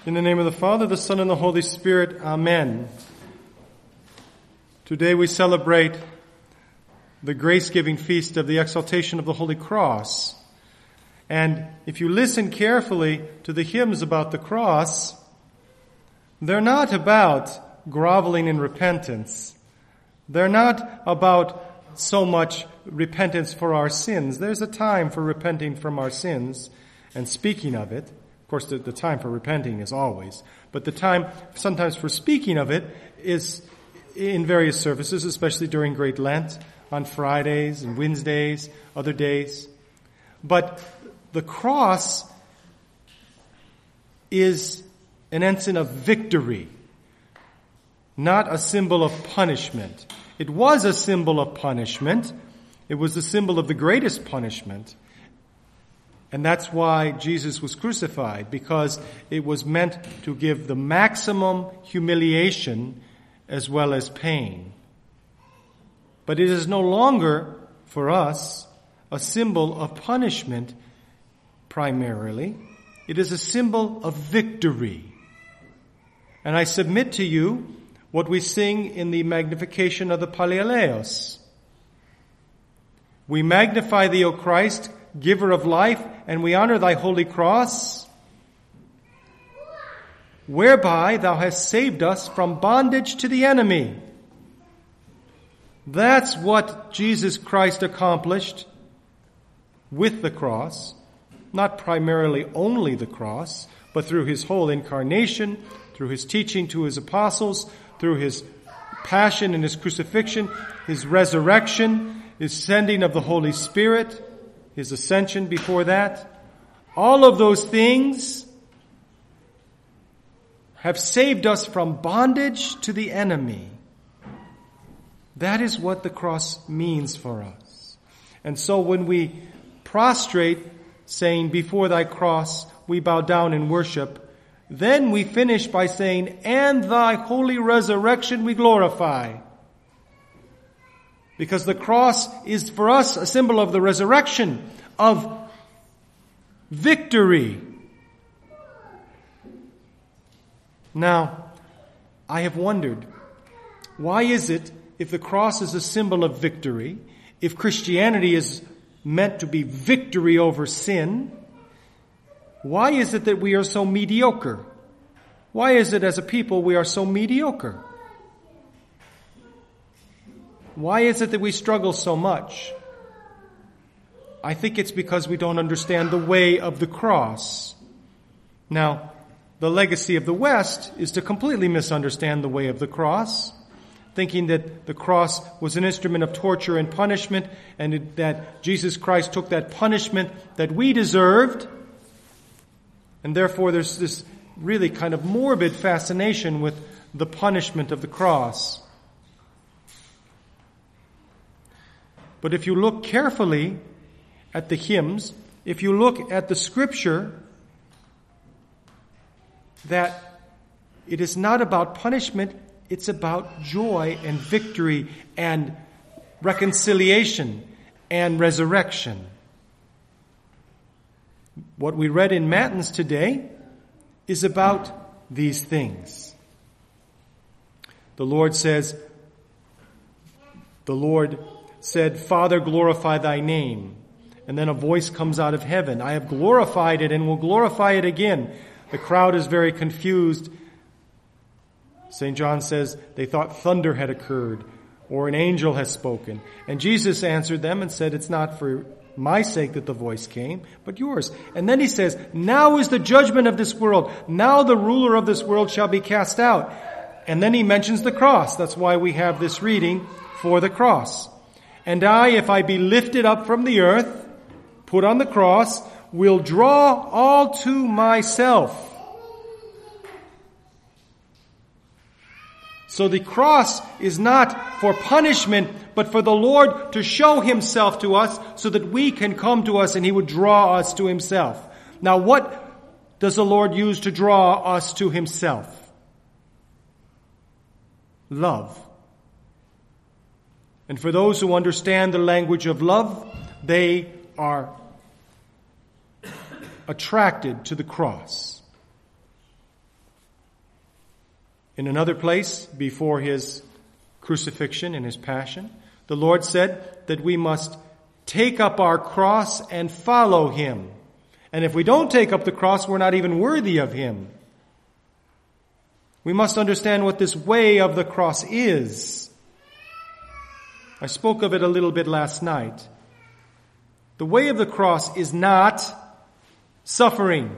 In the name of the Father, the Son, and the Holy Spirit. Amen. Today we celebrate the grace-giving feast of the exaltation of the Holy Cross. And if you listen carefully to the hymns about the cross, they're not about groveling in repentance. They're not about so much repentance for our sins. There's a time for repenting from our sins and speaking of it. Of course, the time for repenting is always. But the time sometimes for speaking of it is in various services, especially during Great Lent, on Fridays and Wednesdays, other days. But the cross is an ensign of victory, not a symbol of punishment. It was a symbol of punishment. It was a symbol of the greatest punishment. And that's why Jesus was crucified, because it was meant to give the maximum humiliation as well as pain. But it is no longer, for us, a symbol of punishment primarily. It is a symbol of victory. And I submit to you what we sing in the magnification of the Pallialeos. We magnify thee, O Christ, giver of life, and we honor thy holy cross, whereby thou hast saved us from bondage to the enemy. That's what Jesus Christ accomplished with the cross, not primarily only the cross, but through his whole incarnation, through his teaching to his apostles, through his passion and his crucifixion, his resurrection, his sending of the Holy Spirit, his ascension before that. All of those things have saved us from bondage to the enemy. That is what the cross means for us. And so when we prostrate, saying, before thy cross we bow down in worship, then we finish by saying, and thy holy resurrection we glorify. Because the cross is for us a symbol of the resurrection, of victory. Now, I have wondered, why is it, if the cross is a symbol of victory, if Christianity is meant to be victory over sin, why is it that we are so mediocre? Why is it as a people we are so mediocre? Why is it that we struggle so much? I think it's because we don't understand the way of the cross. Now, the legacy of the West is to completely misunderstand the way of the cross, thinking that the cross was an instrument of torture and punishment, and that Jesus Christ took that punishment that we deserved. And therefore there's this really kind of morbid fascination with the punishment of the cross. But if you look carefully at the hymns, if you look at the scripture, that it is not about punishment, it's about joy and victory and reconciliation and resurrection. What we read in Matins today is about these things. The Lord said, Father, glorify thy name. And then a voice comes out of heaven. I have glorified it and will glorify it again. The crowd is very confused. St. John says they thought thunder had occurred or an angel has spoken. And Jesus answered them and said, it's not for my sake that the voice came, but yours. And then he says, now is the judgment of this world. Now the ruler of this world shall be cast out. And then he mentions the cross. That's why we have this reading for the cross. And I, if I be lifted up from the earth, put on the cross, will draw all to myself. So the cross is not for punishment, but for the Lord to show himself to us so that we can come to us and he would draw us to himself. Now, what does the Lord use to draw us to himself? Love. And for those who understand the language of love, they are attracted to the cross. In another place, before his crucifixion and his passion, the Lord said that we must take up our cross and follow him. And if we don't take up the cross, we're not even worthy of him. We must understand what this way of the cross is. I spoke of it a little bit last night. The way of the cross is not suffering.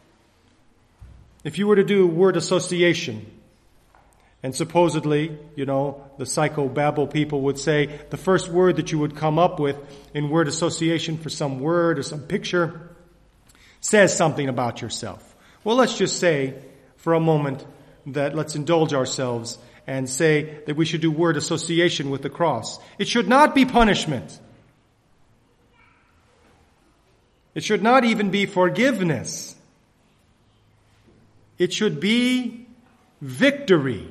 If you were to do word association, and supposedly, the psychobabble people would say the first word that you would come up with in word association for some word or some picture says something about yourself. Well, let's just say for a moment that let's indulge ourselves and say that we should do word association with the cross. It should not be punishment. It should not even be forgiveness. It should be victory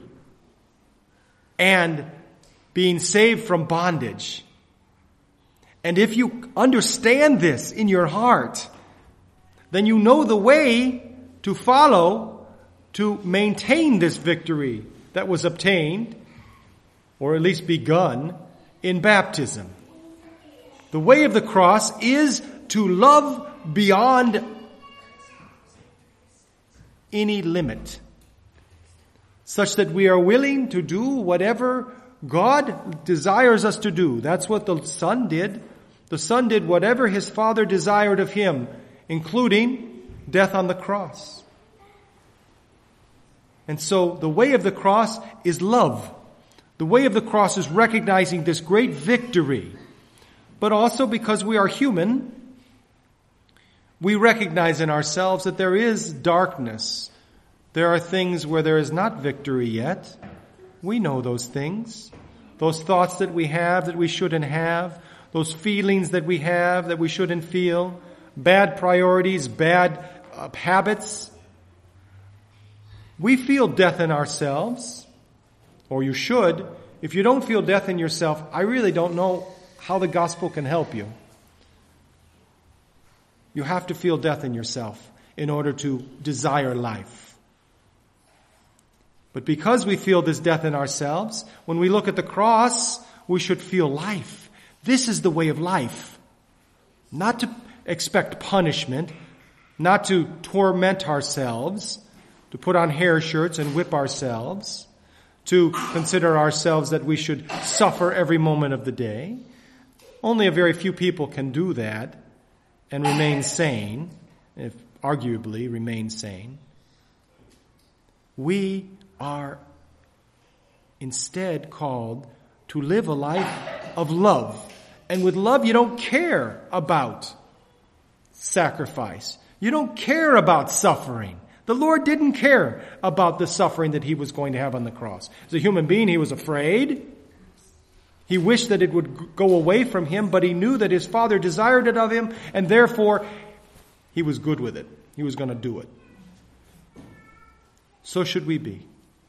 and being saved from bondage. And if you understand this in your heart, then you know the way to follow to maintain this victory that was obtained, or at least begun, in baptism. The way of the cross is to love beyond any limit, such that we are willing to do whatever God desires us to do. That's what the Son did. The Son did whatever his Father desired of him, including death on the cross. And so the way of the cross is love. The way of the cross is recognizing this great victory. But also because we are human, we recognize in ourselves that there is darkness. There are things where there is not victory yet. We know those things. Those thoughts that we have that we shouldn't have. Those feelings that we have that we shouldn't feel. Bad priorities, bad habits. We feel death in ourselves, or you should. If you don't feel death in yourself, I really don't know how the gospel can help you. You have to feel death in yourself in order to desire life. But because we feel this death in ourselves, when we look at the cross, we should feel life. This is the way of life. Not to expect punishment, not to torment ourselves, to put on hair shirts and whip ourselves, to consider ourselves that we should suffer every moment of the day. Only a very few people can do that and remain sane, if arguably remain sane. We are instead called to live a life of love. And with love, you don't care about sacrifice. You don't care about suffering. The Lord didn't care about the suffering that he was going to have on the cross. As a human being, he was afraid. He wished that it would go away from him, but he knew that his Father desired it of him, and therefore he was good with it. He was going to do it. So should we be.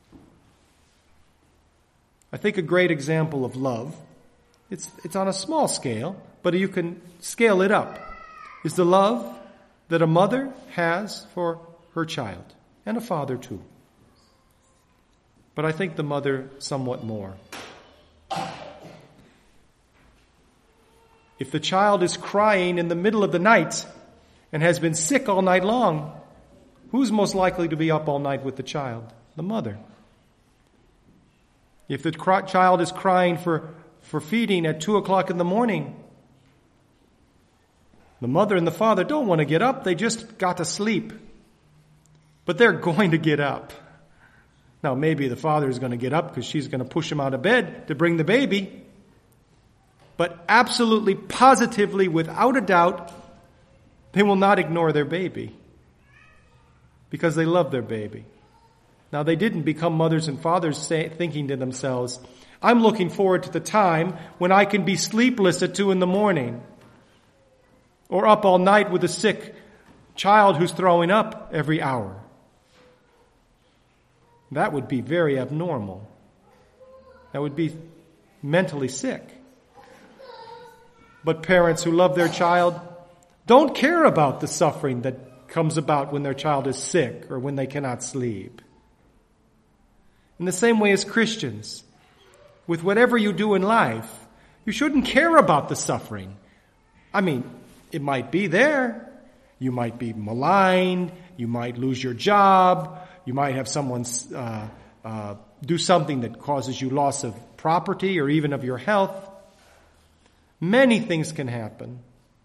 I think a great example of love, it's on a small scale, but you can scale it up, is the love that a mother has for her child, and a father too. But I think the mother somewhat more. If the child is crying in the middle of the night and has been sick all night long, who's most likely to be up all night with the child? The mother. If the child is crying for feeding at 2 o'clock in the morning, the mother and the father don't want to get up. They just got to sleep. But they're going to get up. Now, maybe the father is going to get up because she's going to push him out of bed to bring the baby. But absolutely, positively, without a doubt, they will not ignore their baby because they love their baby. Now, they didn't become mothers and fathers thinking to themselves, I'm looking forward to the time when I can be sleepless at 2 a.m. or up all night with a sick child who's throwing up every hour. That would be very abnormal. That would be mentally sick. But parents who love their child don't care about the suffering that comes about when their child is sick or when they cannot sleep. In the same way as Christians, with whatever you do in life, you shouldn't care about the suffering. I mean, it might be there. You might be maligned. You might lose your job. You might have someone do something that causes you loss of property or even of your health. Many things can happen.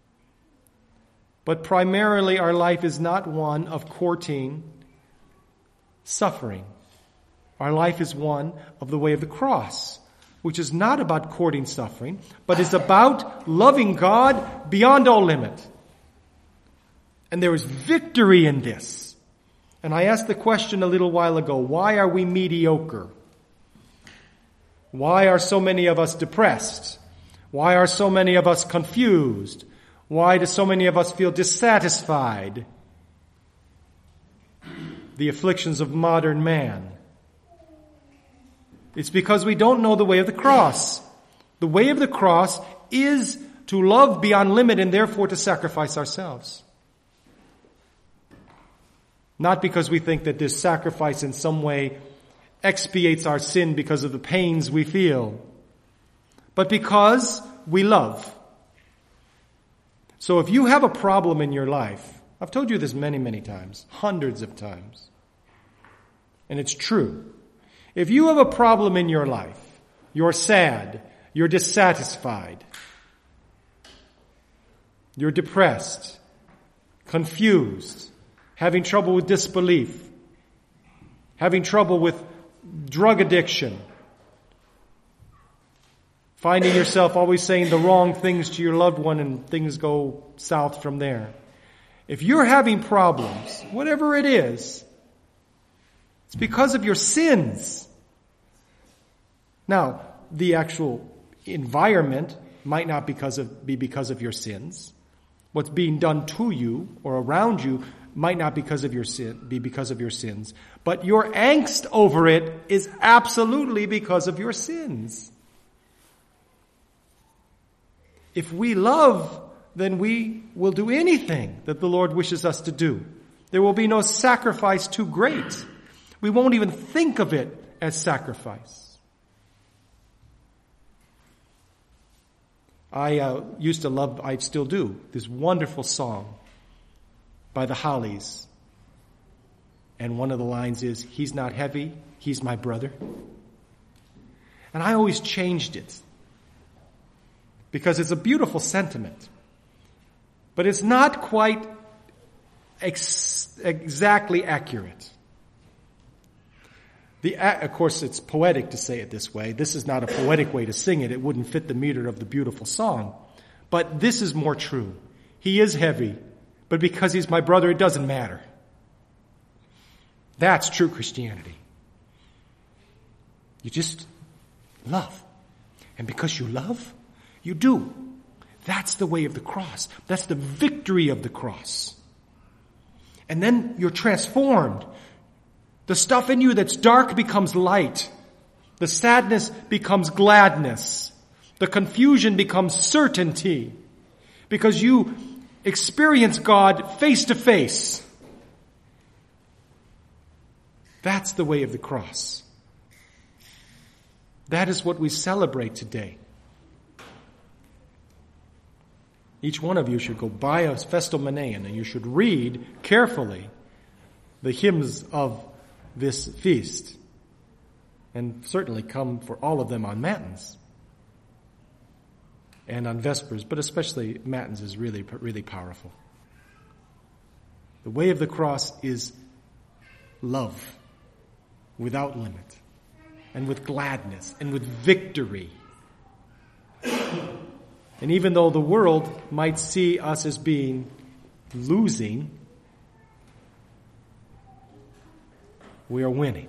But primarily our life is not one of courting suffering. Our life is one of the way of the cross, which is not about courting suffering, but is about loving God beyond all limit. And there is victory in this. And I asked the question a little while ago, why are we mediocre? Why are so many of us depressed? Why are so many of us confused? Why do so many of us feel dissatisfied? The afflictions of modern man. It's because we don't know the way of the cross. The way of the cross is to love beyond limit and therefore to sacrifice ourselves. Not because we think that this sacrifice in some way expiates our sin because of the pains we feel, but because we love. So if you have a problem in your life, I've told you this many, many times, hundreds of times, and it's true. If you have a problem in your life, you're sad, you're dissatisfied, you're depressed, confused, having trouble with disbelief, having trouble with drug addiction, finding yourself always saying the wrong things to your loved one and things go south from there. If you're having problems, whatever it is, it's because of your sins. Now, the actual environment might not be because of your sins. What's being done to you or around you might not be because of your sins. But your angst over it is absolutely because of your sins. If we love, then we will do anything that the Lord wishes us to do. There will be no sacrifice too great. We won't even think of it as sacrifice. I used to love, I still do, this wonderful song by the Hollies. And one of the lines is, "He's not heavy, he's my brother." And I always changed it because it's a beautiful sentiment. But it's not quite exactly accurate. Of course, it's poetic to say it this way. This is not a poetic way to sing it. It wouldn't fit the meter of the beautiful song. But this is more true. He is heavy, but because he's my brother, it doesn't matter. That's true Christianity. You just love. And because you love, you do. That's the way of the cross. That's the victory of the cross. And then you're transformed. The stuff in you that's dark becomes light. The sadness becomes gladness. The confusion becomes certainty. Because you experience God face to face. That's the way of the cross. That is what we celebrate today. Each one of you should go buy a Festal Manean and you should read carefully the hymns of this feast. And certainly come for all of them on Matins and on Vespers, but especially Matins is really, really powerful. The way of the cross is love without limit and with gladness and with victory. And even though the world might see us as being losing, we are winning.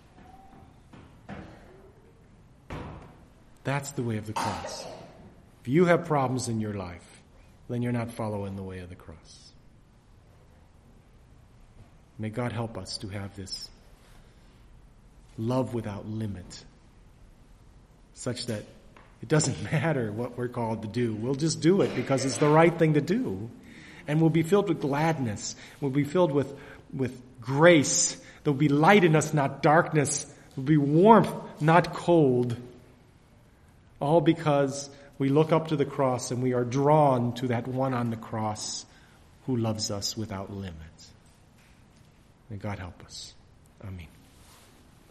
That's the way of the cross. If you have problems in your life, then you're not following the way of the cross. May God help us to have this love without limit, such that it doesn't matter what we're called to do. We'll just do it because it's the right thing to do. And we'll be filled with gladness. We'll be filled with grace. There'll be light in us, not darkness, It will be warmth, not cold. All because we look up to the cross and we are drawn to that one on the cross who loves us without limit. May God help us. Amen.